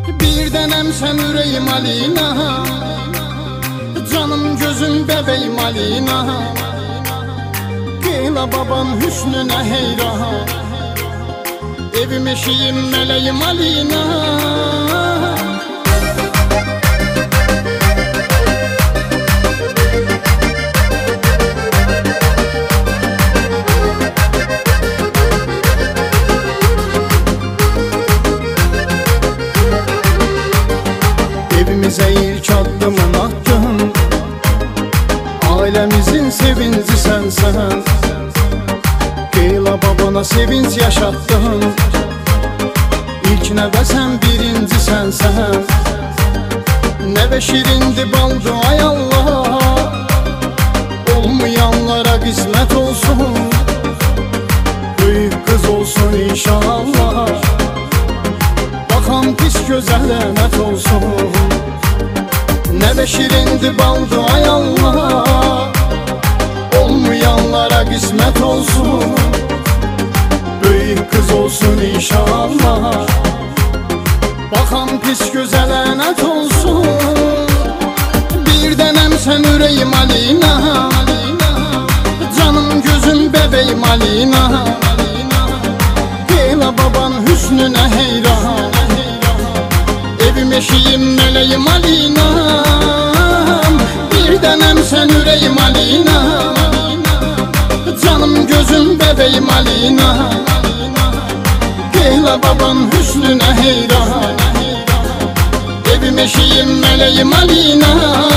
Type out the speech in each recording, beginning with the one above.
Bir dənəm sən ürəyim Alina, canım gözüm bəbəyim Alina. Qeyla baban hüsnünə heyran, evim eşiyim mələyim Alina. Evimize ilk adımını attın, ailemizin sevinci sensen. Qeyla babana sevinç yaşattın, İlk nəvə sən birinci sənsən. Nəvə şirindi baldı ay Allah, olmayanlara qismət olsun, büyük kız olsun inşallah. Bakan pis gözə lənət olsun. Nəvə şirindi baldı ay Allah, olmayanlara qismət olsun, büyük kız olsun inşallah. Bakan pis gözə lənət olsun. Bir dənəm sən ürəyim Alina, canım gözüm bəbəyim Alina. Qeyla baban hüsnünə heyran, evim eşiyim mələyim Alina. Bir dənəm sən ürəyim Alina, canım gözüm bəbəyim Alina. Qeyla baban hüsnünə heyran, evim eşiyim mələyim Alina.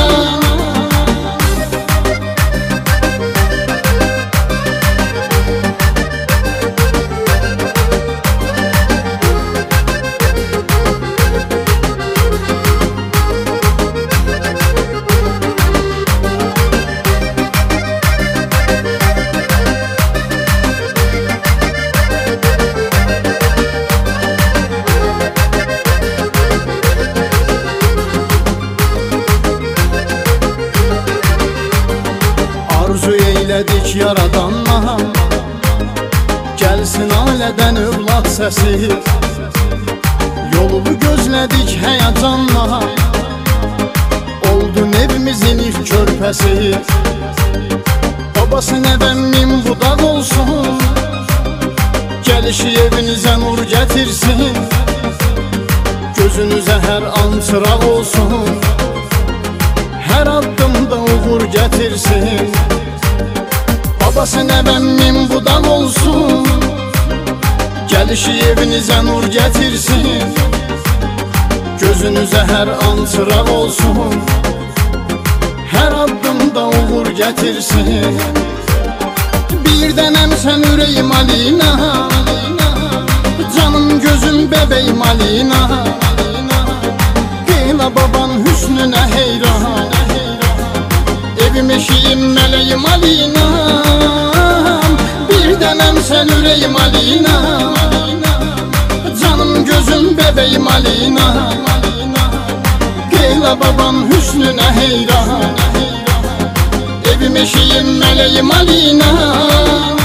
Arzu eylədik yaradanla, gəlsin ailədən övlad səsi. Yolunu gözlədik həyəcanla, oldun evimizin ilk körpəsi. Babası nəvəm min budaq olsun, gəlişi evinizə nur gətirsin, gözünüzə hər an çıraq olsun, hər addımda uğur gətirsin. Babası nəvəm min budaq olsun, gəlişi evinizə nur gətirsin, gözünüzə hər an çıraq olsun, hər addımda uğur gətirsin. Bir dənəm sən ürəyim Alina, canım gözüm bəbəyim Alina. Qeyla baban hüsnünə heyran, evim eşiyim mələyim Alina. Bir dənəm sən ürəyim Alina, canım gözüm bəbəyim Alina. Qeyla baban hüsnünə heyran, evim eşiyim mələyim Alina.